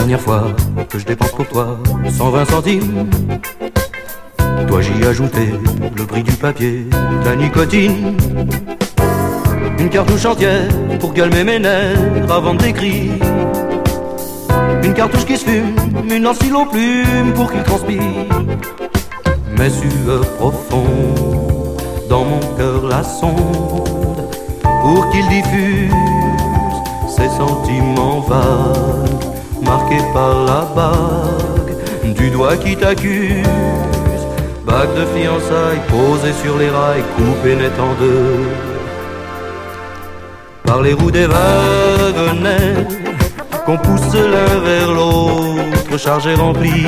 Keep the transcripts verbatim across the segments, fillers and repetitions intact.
dernière fois que je dépense pour toi cent vingt centimes. Toi j'y ajoutais le prix du papier, de la nicotine, une cartouche entière pour calmer mes nerfs avant de t'écrire, une cartouche qui se fume, une lance stylo plume pour qu'il transpire. Mes sueurs profondes, dans mon cœur la sonde, pour qu'il diffuse ses sentiments vagues, marqués par la bague du doigt qui t'accuse. Bague de fiançailles posée sur les rails, coupée net en deux par les roues des wagonnets qu'on pousse l'un vers l'autre, chargé rempli.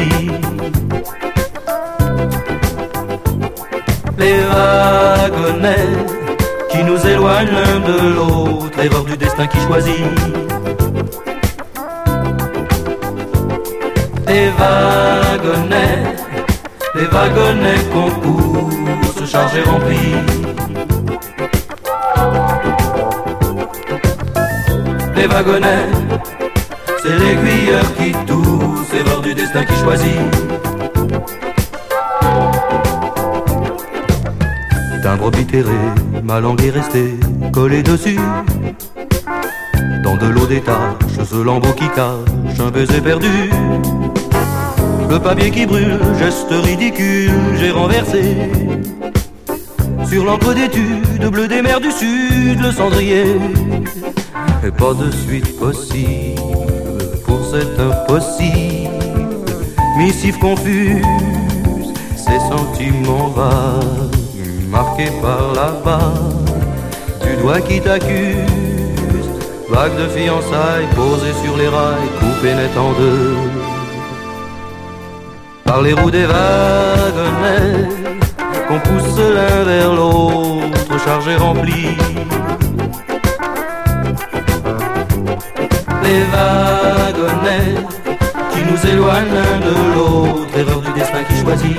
Les wagonnets qui nous éloignent l'un de l'autre, erreur du destin qui choisit. Les wagonnets, les wagonnets qu'on pousse, chargés remplis. Les wagonnets, c'est l'aiguilleur qui tousse, erreur du destin qui choisit. Timbre oblitéré, ma langue est restée collée dessus. Dans de l'eau des taches, ce lambeau qui cache un baiser perdu. Le papier qui brûle, geste ridicule, j'ai renversé sur l'encre d'étude bleu des mers du sud, le cendrier. Et pas de suite possible pour cet impossible, missive confuse, ces sentiments vagues, marqués par la bague du doigt qui t'accuse. Vague de fiançailles posée sur les rails, coupée net en deux par les roues des wagonnets qu'on pousse l'un vers l'autre, chargés remplis. Les wagonnets qui nous éloignent l'un de l'autre, erreur du destin qui choisit.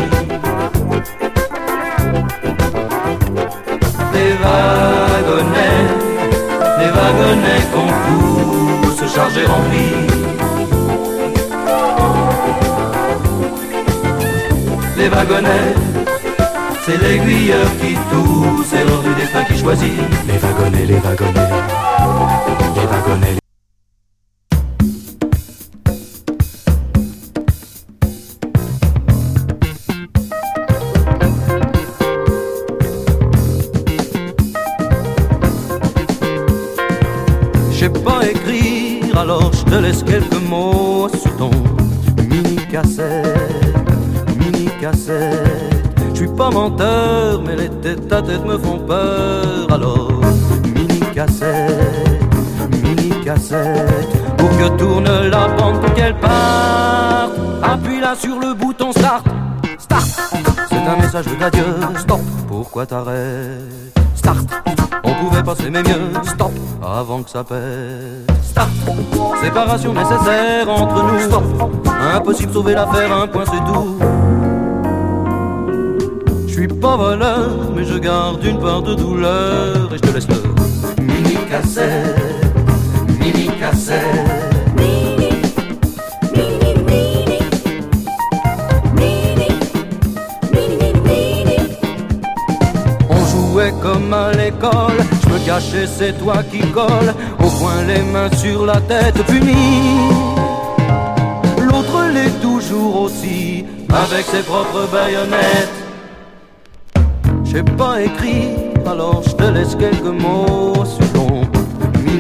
Les wagonnets, les wagonnets qu'on pousse, chargés remplis. Les wagonnets, c'est l'aiguilleur qui tousse, erreur du destin qui choisit. Les wagonnets, les wagonnets, les wagonnets. Je sais pas écrire, alors je te laisse quelques mots sur ton mini-cassette, mini-cassette. Je suis pas menteur, mais les têtes à tête me font peur. Alors, mini-cassette, mini-cassette, pour que tourne la bande, pour qu'elle parte. Appuie là sur le bouton start, start. C'est un message de d'adieu, stop. Pourquoi t'arrêtes? Start. On pouvait pas s'aimer mieux, stop, avant que ça pète. Start. Séparation nécessaire entre nous, stop. Impossible sauver l'affaire, un point c'est tout. Je suis pas voleur, mais je garde une part de douleur. Et je te laisse le mini-cassette, mini-cassette. Comme à l'école, je me cachais, c'est toi qui colle. Au point les mains sur la tête, puni. L'autre l'est toujours aussi, avec ses propres baïonnettes. J'ai pas écrit, alors je te laisse quelques mots sur